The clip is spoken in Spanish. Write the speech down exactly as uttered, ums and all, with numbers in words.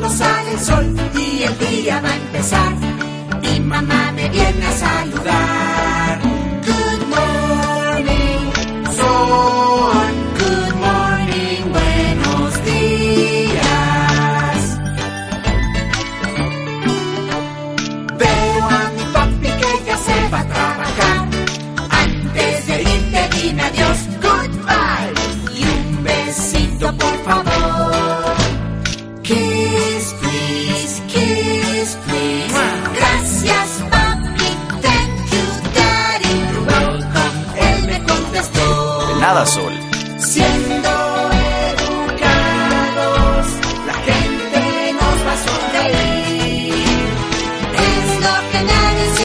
cuando sale el sol y el día va a empezar. Mi mamá me viene a saludar. Good morning, sol. Good morning, buenos días. Veo a mi papi que ya se va a trabajar. Antes de irte dime adiós, goodbye. Y un besito por favor. Kiss, please, kiss, please. Gracias, papi, thank you, daddy. You're welcome, él me contestó. De nada, Sol. Siempre